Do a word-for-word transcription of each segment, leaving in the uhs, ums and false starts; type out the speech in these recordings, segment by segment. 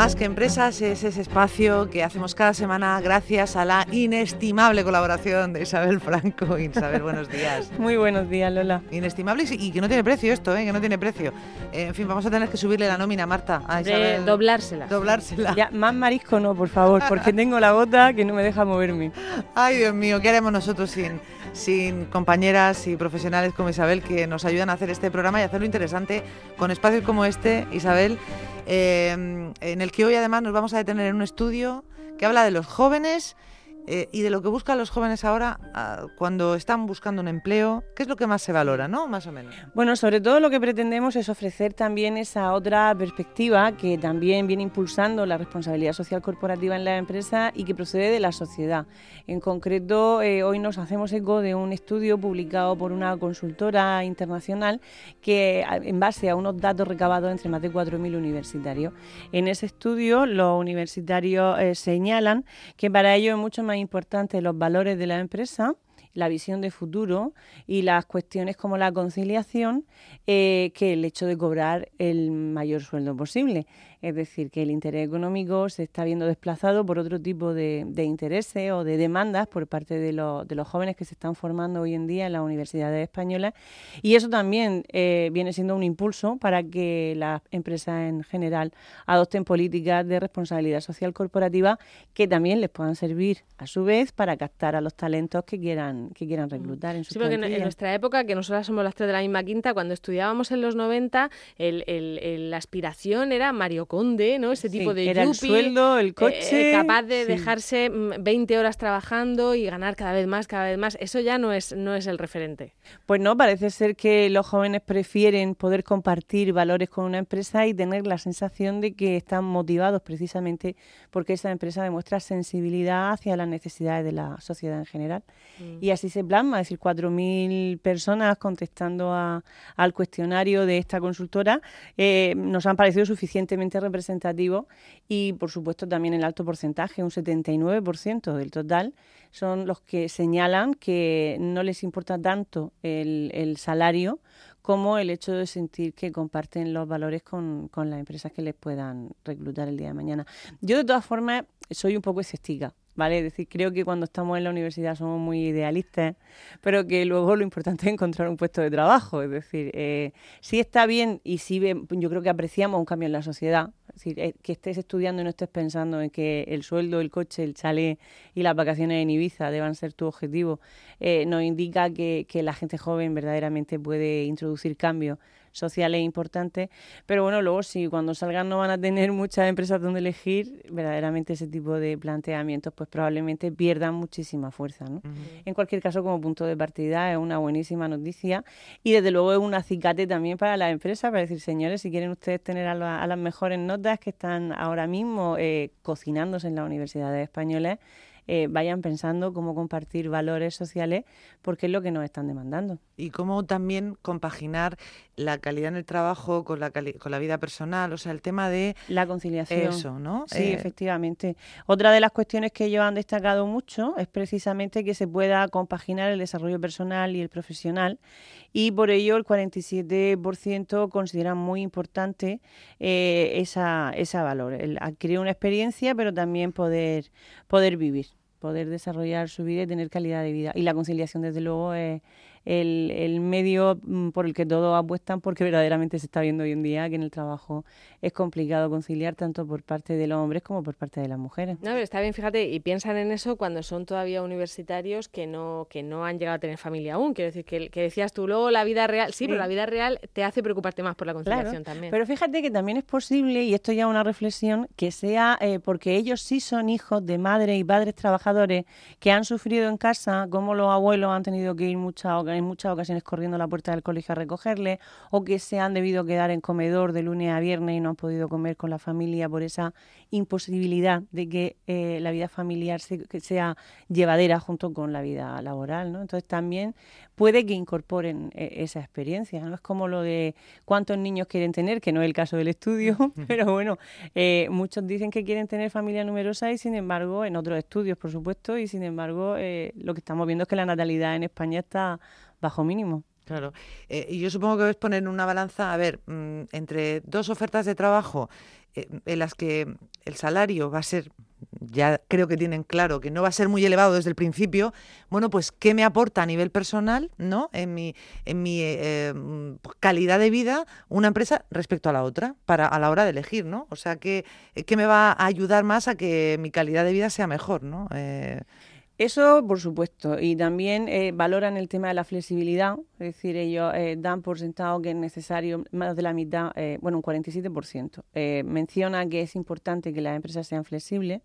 Más que Empresas es ese espacio que hacemos cada semana gracias a la inestimable colaboración de Isabel Franco. Isabel, buenos días. Muy buenos días, Lola. Inestimable y que no tiene precio esto, ¿eh? que no tiene precio. Eh, en fin, vamos a tener que subirle la nómina, Marta, a Isabel. De doblársela. Doblársela. Ya, más marisco no, por favor, porque tengo la bota que no me deja moverme. Ay, Dios mío, ¿qué haremos nosotros sin, sin compañeras y profesionales como Isabel que nos ayudan a hacer este programa y hacerlo interesante con espacios como este, Isabel? Eh, en el que hoy además nos vamos a detener en un estudio que habla de los jóvenes eh, y de lo que buscan los jóvenes ahora uh, cuando están buscando un empleo. ¿Qué es lo que más se valora, no? Más o menos. Bueno, sobre todo lo que pretendemos es ofrecer también esa otra perspectiva que también viene impulsando la responsabilidad social corporativa en la empresa y que procede de la sociedad. En concreto, eh, hoy nos hacemos eco de un estudio publicado por una consultora internacional que, en base a unos datos recabados entre más de cuatro mil universitarios. En ese estudio, los universitarios eh, señalan que para ellos es mucho más importante los valores de la empresa, la visión de futuro y las cuestiones como la conciliación eh, que el hecho de cobrar el mayor sueldo posible. Es decir, que el interés económico se está viendo desplazado por otro tipo de, de intereses o de demandas por parte de, lo, de los jóvenes que se están formando hoy en día en las universidades españolas. Y eso también eh, viene siendo un impulso para que las empresas en general adopten políticas de responsabilidad social corporativa que también les puedan servir a su vez para captar a los talentos que quieran, que quieran reclutar en sus Sí, porque plantillas. en nuestra época, que nosotras somos las tres de la misma quinta, cuando estudiábamos en los noventa, el, el, el, la aspiración era Mario Conde, ¿no? Ese tipo sí, de era yuppie, el sueldo, el coche... Eh, capaz de sí. dejarse veinte horas trabajando y ganar cada vez más, cada vez más. Eso ya no es, no es el referente. Pues no, parece ser que los jóvenes prefieren poder compartir valores con una empresa y tener la sensación de que están motivados precisamente porque esa empresa demuestra sensibilidad hacia las necesidades de la sociedad en general. Mm. Y así se plasma, es decir, cuatro mil personas contestando a, al cuestionario de esta consultora eh, nos han parecido suficientemente representativos y, por supuesto, también el alto porcentaje, un setenta y nueve por ciento del total, son los que señalan que no les importa tanto el, el salario como el hecho de sentir que comparten los valores con, con las empresas que les puedan reclutar el día de mañana. Yo, de todas formas, soy un poco escéptica, ¿vale? Es decir, creo que cuando estamos en la universidad somos muy idealistas, pero que luego lo importante es encontrar un puesto de trabajo. Es decir, eh, sí está bien y sí ve, yo creo que apreciamos un cambio en la sociedad. Es decir, eh, que estés estudiando y no estés pensando en que el sueldo, el coche, el chalet y las vacaciones en Ibiza deban ser tu objetivo, eh, nos indica que, que la gente joven verdaderamente puede introducir cambios sociales importantes, pero bueno, luego sí, cuando salgan no van a tener muchas empresas donde elegir, verdaderamente ese tipo de planteamientos pues probablemente pierdan muchísima fuerza, ¿no? Uh-huh. En cualquier caso, como punto de partida es una buenísima noticia y desde luego es un acicate también para las empresas, para decir, señores, si quieren ustedes tener a, la, a las mejores notas que están ahora mismo eh, cocinándose en las universidades españolas, Eh, vayan pensando cómo compartir valores sociales porque es lo que nos están demandando. Y cómo también compaginar la calidad en el trabajo con la, cali- con la vida personal, o sea, el tema de... La conciliación. Eso, ¿no? Sí, eh... efectivamente. Otra de las cuestiones que ellos han destacado mucho es precisamente que se pueda compaginar el desarrollo personal y el profesional y por ello el cuarenta y siete por ciento consideran muy importante eh, esa, ese valor, el adquirir una experiencia pero también poder, poder vivir. poder desarrollar su vida y tener calidad de vida. Y la conciliación, desde luego, es el, el medio por el que todos apuestan, porque verdaderamente se está viendo hoy en día que en el trabajo es complicado conciliar tanto por parte de los hombres como por parte de las mujeres. No, pero está bien, fíjate, y piensan en eso cuando son todavía universitarios que no que no han llegado a tener familia aún. Quiero decir, que, que decías tú, luego la vida real, sí, sí, pero la vida real te hace preocuparte más por la conciliación, claro, también. Pero fíjate que también es posible, y esto ya es una reflexión, que sea eh, porque ellos sí son hijos de madres y padres trabajadores que han sufrido en casa, como los abuelos han tenido que ir muchas, en muchas ocasiones corriendo a la puerta del colegio a recogerles, o que se han debido quedar en comedor de lunes a viernes y no han podido comer con la familia por esa imposibilidad de que eh, la vida familiar se, que sea llevadera junto con la vida laboral, ¿no? Entonces también puede que incorporen eh, esa experiencia, ¿no? Es como lo de cuántos niños quieren tener, que no es el caso del estudio, pero bueno, eh, muchos dicen que quieren tener familia numerosa y sin embargo, en otros estudios por supuesto, y sin embargo eh, lo que estamos viendo es que la natalidad en España está bajo mínimo. Claro. Eh, y yo supongo que ves poner en una balanza, a ver, mmm, entre dos ofertas de trabajo eh, en las que el salario va a ser, ya creo que tienen claro que no va a ser muy elevado desde el principio, bueno, pues qué me aporta a nivel personal, ¿no? En mi, en mi eh, calidad de vida una empresa respecto a la otra, para a la hora de elegir, ¿no? O sea, ¿qué, qué me va a ayudar más a que mi calidad de vida sea mejor, ¿no? Eh, Eso, por supuesto, y también eh, valoran el tema de la flexibilidad, es decir, ellos eh, dan por sentado que es necesario más de la mitad, eh, bueno, un cuarenta y siete por ciento. Eh, menciona que es importante que las empresas sean flexibles.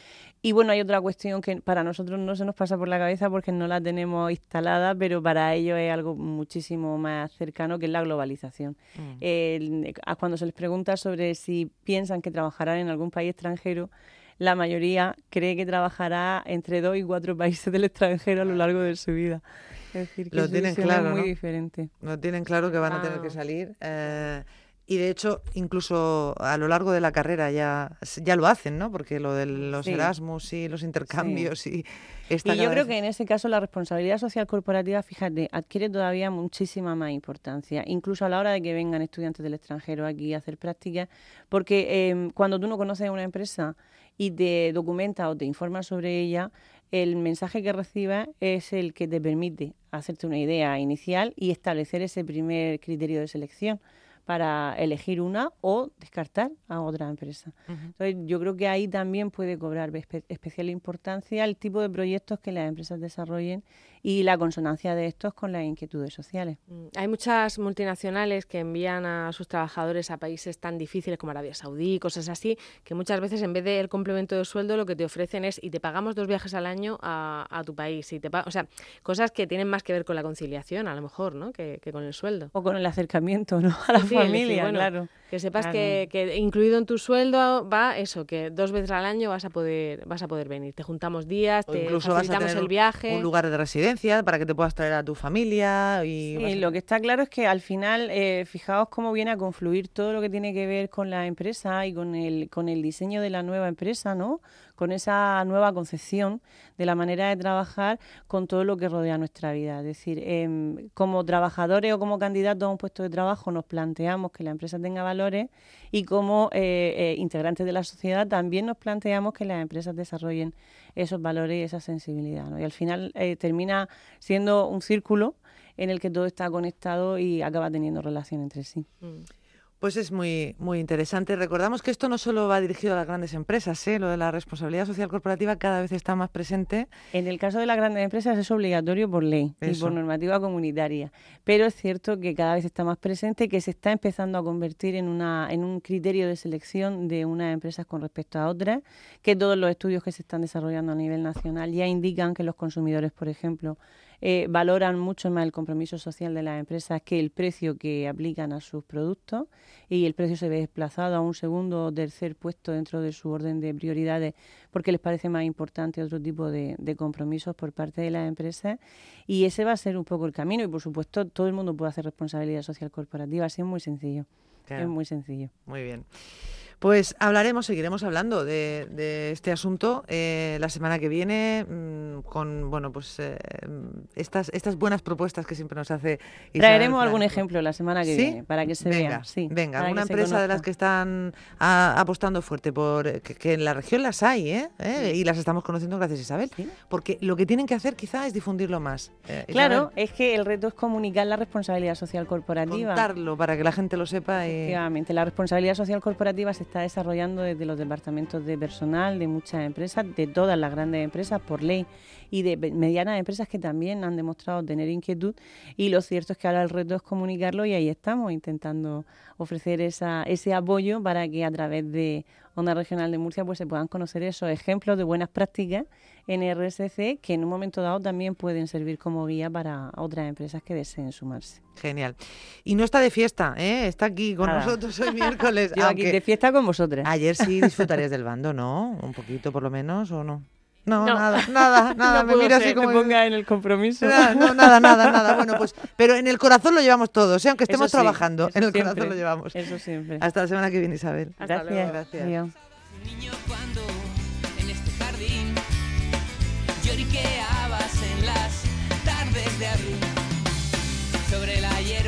Y bueno, hay otra cuestión que para nosotros no se nos pasa por la cabeza porque no la tenemos instalada, pero para ellos es algo muchísimo más cercano, que es la globalización. Mm. Eh, cuando se les pregunta sobre si piensan que trabajarán en algún país extranjero, la mayoría cree que trabajará entre dos y cuatro países del extranjero a lo largo de su vida. Es decir, que lo tienen claro, es muy ¿no? diferente. Lo tienen claro que van ah. a tener que salir. Eh, y de hecho, incluso a lo largo de la carrera ya, ya lo hacen, ¿no? Porque lo de los sí. Erasmus y los intercambios sí. y... Esta y yo creo vez... que en ese caso la responsabilidad social corporativa, fíjate, adquiere todavía muchísima más importancia, incluso a la hora de que vengan estudiantes del extranjero aquí a hacer prácticas, porque eh, cuando tú no conoces a una empresa y te documenta o te informa sobre ella, el mensaje que recibas es el que te permite hacerte una idea inicial y establecer ese primer criterio de selección para elegir una o descartar a otra empresa. Uh-huh. Entonces, yo creo que ahí también puede cobrar espe- especial importancia el tipo de proyectos que las empresas desarrollen y la consonancia de estos con las inquietudes sociales. Hay muchas multinacionales que envían a sus trabajadores a países tan difíciles como Arabia Saudí, cosas así, que muchas veces en vez del complemento de sueldo lo que te ofrecen es y te pagamos dos viajes al año a, a tu país. Y te pa- o sea, cosas que tienen más que ver con la conciliación, a lo mejor, ¿no? que, que con el sueldo. O con el acercamiento, ¿no? A la sí, familia, decir, bueno, claro. Que sepas claro. que, que incluido en tu sueldo va eso, que dos veces al año vas a poder vas a poder venir. Te juntamos días, o te incluso facilitamos vas a tener el viaje. Un lugar de residencia para que te puedas traer a tu familia. Y sí, a... lo que está claro es que al final, eh, fijaos cómo viene a confluir todo lo que tiene que ver con la empresa y con el, con el diseño de la nueva empresa, ¿no? Con esa nueva concepción de la manera de trabajar con todo lo que rodea nuestra vida. Es decir, eh, como trabajadores o como candidatos a un puesto de trabajo nos planteamos que la empresa tenga valores y como eh, eh, integrantes de la sociedad también nos planteamos que las empresas desarrollen esos valores y esa sensibilidad, ¿no? Y al final eh, termina siendo un círculo en el que todo está conectado y acaba teniendo relación entre sí. Mm. Pues es muy muy interesante. Recordamos que esto no solo va dirigido a las grandes empresas, ¿eh? Lo de la responsabilidad social corporativa cada vez está más presente. En el caso de las grandes empresas es obligatorio por ley Eso. y por normativa comunitaria, pero es cierto que cada vez está más presente, que se está empezando a convertir en una en un criterio de selección de unas empresas con respecto a otras, que todos los estudios que se están desarrollando a nivel nacional ya indican que los consumidores, por ejemplo, Eh, valoran mucho más el compromiso social de las empresas que el precio que aplican a sus productos, y el precio se ve desplazado a un segundo o tercer puesto dentro de su orden de prioridades porque les parece más importante otro tipo de, de compromisos por parte de las empresas, y ese va a ser un poco el camino. Y por supuesto todo el mundo puede hacer responsabilidad social corporativa, así es muy sencillo. Claro. Es muy sencillo. Muy bien. Pues hablaremos, seguiremos hablando de, de este asunto eh, la semana que viene mmm, con bueno pues eh, estas estas buenas propuestas que siempre nos hace Isabel. Traeremos algún ejemplo la semana que ¿Sí? viene para que se venga, vea. Sí, venga, alguna empresa de las que están a, apostando fuerte por que, que en la región las hay, ¿eh? ¿Eh? Sí. Y las estamos conociendo gracias a Isabel. ¿Sí? Porque lo que tienen que hacer quizá es difundirlo más. Eh, claro, es que el reto es comunicar la responsabilidad social corporativa. Contarlo para que la gente lo sepa. Y... Efectivamente, la responsabilidad social corporativa se está desarrollando desde los departamentos de personal de muchas empresas, de todas las grandes empresas por ley, y de medianas empresas que también han demostrado tener inquietud, y lo cierto es que ahora el reto es comunicarlo, y ahí estamos intentando ofrecer esa, ese apoyo para que a través de Onda Regional de Murcia pues se puedan conocer esos ejemplos de buenas prácticas en R S C que en un momento dado también pueden servir como guía para otras empresas que deseen sumarse. Genial. Y no está de fiesta, ¿eh? Está aquí con Nada. nosotros hoy miércoles. Yo aquí de fiesta con vosotras. Ayer sí disfrutarías del bando, ¿no? Un poquito por lo menos, ¿o no? No, no, nada, nada, nada. No me mira así ser, como... me ponga en el compromiso. Nada, no, nada, nada, nada. Bueno, pues, pero en el corazón lo llevamos todos, ¿eh? Aunque estemos sí, trabajando, en el siempre, corazón lo llevamos. Eso siempre. Hasta la semana que viene, Isabel. Hasta Gracias. luego. Gracias. Adiós. Niño, cuando en este jardín lloriqueabas en las tardes de abril sobre la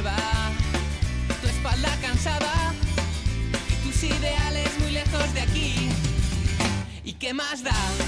lleva tu espalda cansada y tus ideales muy lejos de aquí. ¿Y qué más da?